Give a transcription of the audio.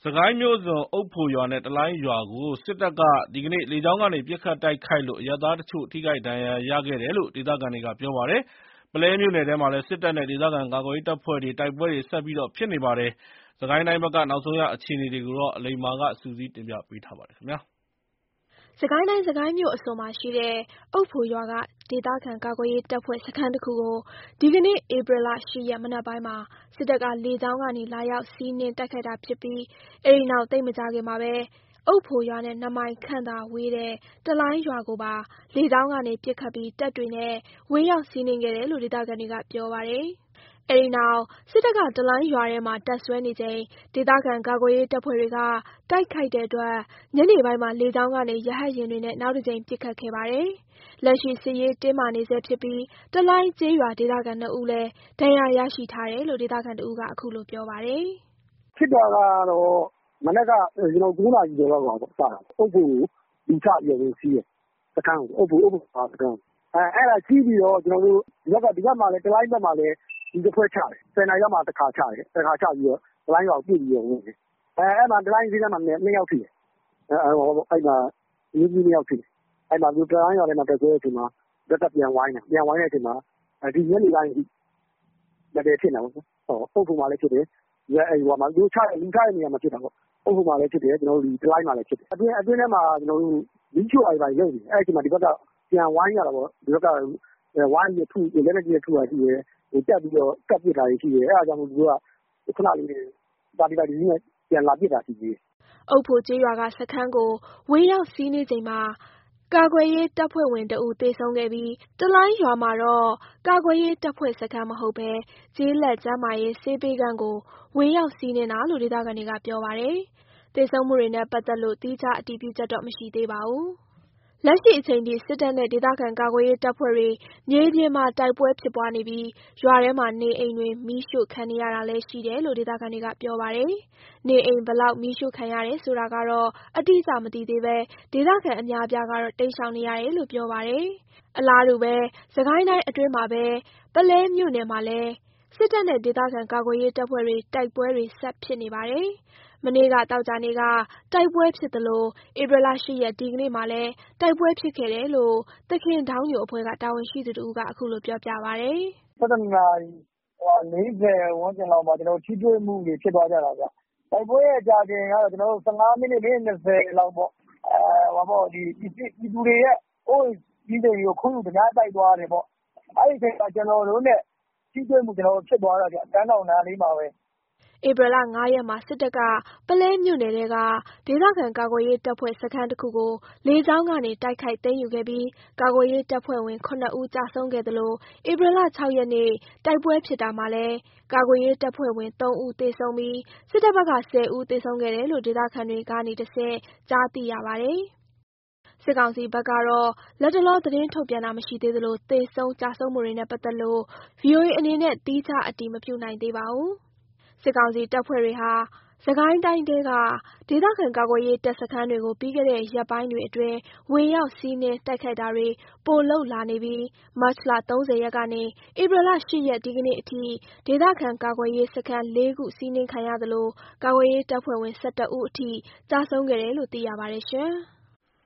ကိုင်းမြို့စွန် အုတ်ဖိုရွာနဲ့ တလိုင်းရွာကို စစ်တပ်က ဒီကနေ့ လေကြောင်းကနေ ပစ်ခတ်တိုက်ခိုက်လို့ အရပ်သားတချို့ ထိခိုက်ဒဏ်ရာရခဲ့တယ်လို့ ဒေသခံတွေက ပြောပါတယ်။ ပုလဲမြို့နယ်ထဲမှာလည်း စစ်တပ်နဲ့ ဒေသခံကာကွယ်ရေးတပ်ဖွဲ့တွေ တိုက်ပွဲတွေ ဆက်ဖြစ်နေပါတယ်။ စစ်ကိုင်းတိုင်းဘက်က နောက်ဆုံးအခြေအနေတွေကို အလိမ္မာက စုစည်းတင်ပြပေးထားပါတယ်။စစ်ကိုင်းတိုင်း စစ်ကိုင်းမြို့အစွန်မှာရှိတဲ့ အုတ်ဖိုရွာက ဒေသခံကာကွယ်ရေးတပ်ဖွဲ့စခန်းတခုကို ဒီကနေ့ ဧပြီလ ၈ ရက် မနက်ပိုင်းမှာ စစ်တပ်က လေကြောင်းကနေ လာရောက်စီးနင်းတိုက်ခိုက်တာဖြစ်ပြီး အဲဒီနောက် သိပ်မကြာခင်မှာပဲ အုတ်ဖိုရွာနဲ့ 2 မိုင်ခန့်သာဝေးတဲ့ တလိုင်းရွာကိုပါ လေကြောင်းကနေ ပစ်ခတ်ပြီး တပ်တွေနဲ့ ဝင်ရောက်စီးနင်းခဲ့တယ်လို့ ဒေသခံတွေက ပြောပါတယ်။ အဲဒီနောက် စစ်တပ်က တလိုင်းရွာထဲမှာ တပ်စွဲနေချိန် ဒေသခံကာကွယ်ရေးတပ်ဖွဲ့တွေက တိုက်ခိုက်တဲ့အတွက် ညနေပိုင်းမှာ လေကြောင်းကနေ ရဟတ်ယာဉ်တွေနဲ့ နောက်တကြိမ် ပစ်ခတ်ခဲ့ပါတယ်။ လက်ရှိ စစ်ရေးတင်းမာနေဆဲဖြစ်ပြီး တလိုင်းကျေးရွာ ဒေသခံ 2 ဦးလည်း ဒဏ်ရာရရှိထားတယ်လို့ ဒေသခံတဦးက အခုလိုပြောပါတယ်။ "ဖြစ်တာကတော့ မနက်က 9 နာရီကျော်လောက်ကစတာ။ အုတ်ဖိုကို လူချပြီးတော့ ဝင်စီးတယ်။ စခန်းကို အုတ်ဖိုရွာစခန်းကို။ အဲ့ဒါစီးပြီးတော့ ဒီဘက်မှာလည်း တလိုင်းဘက်မှာလည်း လူတဖွဲ့ချတယ်။ 10 နာရီလောက်မှာ တခါချတယ်။ တခါချပြီးတော့ တလိုင်းရွာကို ပစ်ပြီးတော့ ဝင်တယ်။ အဲ့မှာ တလိုင်းဈေးထဲမှာ 2 ယောက်ထိတယ်။ အဲ့မှာ အမျိုးသမီး 2 ယောက်ထိတယ်။ အဲ့မှာ တလိုင်းရွာထဲမှာ တပ်စွဲတဲ့အချိန်မှာ ဒီဘက်က ပြန်ဝိုင်းတယ်။ ပြန်ဝိုင်းတဲ့အချိန်မှာ ဒီညနေပိုင်းအထိ တိုက်ပွဲဖြစ်နေတာပေါ့။ အုတ်ဖိုမှာလည်းဖြစ်တယ်။ လူချတဲ့နေရာမှာဖြစ်တာပေါ့။ အုတ်ဖိုမှာလည်းဖြစ်တယ်။ တလိုင်းမှာလည်းဖြစ်တယ်။ အတွင်းထဲမှာ မီးရှို့တာတွေဘာတွေလုပ်နေတယ်။ အဲ့အချိန်မှာ ဒီဘက်က ပြန်ဝိုင်းကြတာပေါ့။ ဒီဘက်က ဝိုင်းပြီးတော့ လက်နက်ကြီးနဲ့ထုတာရှိတယ်။ တက်ပြီးတော့ ကပ်ပစ်တာတွေရှိတယ်။ အဲ့ဒါကြောင့်မို့ သူတို့က ခဏလေး ပါတီတစီးနဲ့ ပြန်လာပစ်တာရှိသေးတယ်။ " အုတ်ဖိုကျေးရွာက စခန်းကို ဝင်ရောက်စီးနင်းချိန်မှာ ကာကွယ်ရေးတပ်ဖွဲ့ဝင် 1 ဦး သေဆုံးခဲ့ပြီး တလိုင်းရွာမှာတော့ ကာကွယ်ရေးတပ်ဖွဲ့စခန်းမဟုတ်ဘဲ ကျေးလက်ကျန်းမာရေး ဆေးပေးခန်းကို ဝင်ရောက်စီးနင်းတာလို့ ဒေသခံတွေက ပြောပါတယ်။ သေဆုံးမှုတွေနဲ့ ပတ်သက်လို့ သီးခြားအတည်ပြုချက်တော့ မရှိသေးပါဘူး။ လက်ရှိအချိန်ထိ စစ်တပ်နဲ့ ဒေသခံကာကွယ်ရေးတပ်ဖွဲ့တွေ မြေပြင်မှာ တိုက်ပွဲဖြစ်ပွားနေပြီး ရွာထဲမှာ နေအိမ်တွေ မီးရှို့ခံနေရတာလည်း ရှိတယ်လို့ ဒေသခံတွေက ပြောပါတယ်။ နေအိမ်ဘယ်လောက် မီးရှို့ခံရတယ်ဆိုတာကတော့ အတိအကျမသိသေးဘဲ ဒေသခံအများအပြားကတော့ တိမ်းရှောင်နေရတယ်လို့ ပြောပါတယ်။ အလားတူ စစ်ကိုင်းတိုင်းအတွင်းမှာပဲ ပုလဲမြို့နယ်မှာလည်း စစ်တပ်နဲ့ ဒေသခံကာကွယ်ရေးတပ်ဖွဲ့တွေ တိုက်ပွဲတွေ ဆက်ဖြစ်နေပါတယ်။ မနေ့က သောကြာနေ့က တိုက်ပွဲဖြစ်သလို ဧပြီလ 8 ရက် ဒီကနေ့မှာလည်း တိုက်ပွဲဖြစ်ခဲ့တယ်လို့ သခင်ဒေါင်းညိုအဖွဲ့က တာဝန်ရှိသူတဦးက အခုလိုပြောပြပါတယ်။ "၁၁ နာရီ ၄၀ ဝန်းကျင်လောက်မှာ ထိတွေ့မှုတွေ ဖြစ်သွားကြတာဗျ။ တိုက်ပွဲအကြာချိန်ကတော့ 15 မိနစ် မိနစ် 20 လောက်ပေါ့။ ပြည်သူတွေရဲ့ အိုးအိမ်စည်းစိမ်တွေကို ခိုးယူဓမြတိုက်သွားတယ်ပေါ့။ အဲ့ဒီအချိန်မှာ ကျနော်တို့နဲ့ ထိတွေ့မှုဖြစ်သွားတာဗျ။ ကမ်းထောင့်နားလေးမှာပဲ။" ဧပြီလ 5 ရက်မှာ စစ်တပ်က ပုလဲမြို့နယ်ထဲက ဒေသခံကာကွယ်ရေးတပ်ဖွဲ့စခန်းတခုကို လေကြောင်းကနေ တိုက်ခိုက်သိမ်းယူခဲ့ပြီး ကာကွယ်ရေးတပ်ဖွဲ့ဝင် ၇ ဦး ကျဆုံးခဲ့သလို ဧပြီလ 6 ရက်နေ့ တိုက်ပွဲဖြစ်တာမှာလည်း ကာကွယ်ရေးတပ်ဖွဲ့ဝင် 3 ဦးသေဆုံးပြီး စစ်တပ်ဘက်က 10 ဦး သေဆုံးခဲ့တယ်လို့ ဒေသခံတွေကနေတဆင့် ကြားသိရပါတယ်။ စစ်ကောင်စီဘက်ကတော့ လတ်တလော သတင်းထုတ်ပြန်တာမရှိသေးသလို သေဆုံး ကျဆုံးမှုတွေနဲ့ ပတ်သက်လို့ ဗွီအိုအေအနေနဲ့ သီးခြားအတည်မပြုနိုင်သေးပါဘူး။ စစ်ကောင်စီတပ်ဖွဲ့တွေဟာ စစ်ကိုင်းတိုင်းထဲက ဒေသခံကာကွယ်ရေးတပ်စခန်းတွေကို ပြီးခဲ့တဲ့ ရက်ပိုင်းတွေအတွင်း ဝင်ရောက်စီးနင်းတိုက်ခိုက်တာတွေ ပိုလုပ်လာနေပြီး မတ်လ 30 ရက်ကနေ ဧပြီလ 8 ရက် ဒီကနေ့အထိ ဒေသခံကာကွယ်ရေးစခန်း 4 ခု စီးနင်းခံရသလို ကာကွယ်ရေးတပ်ဖွဲ့ဝင် 11 ဦးအထိ ကျဆုံးခဲ့တယ်လို့ သိရပါတယ်။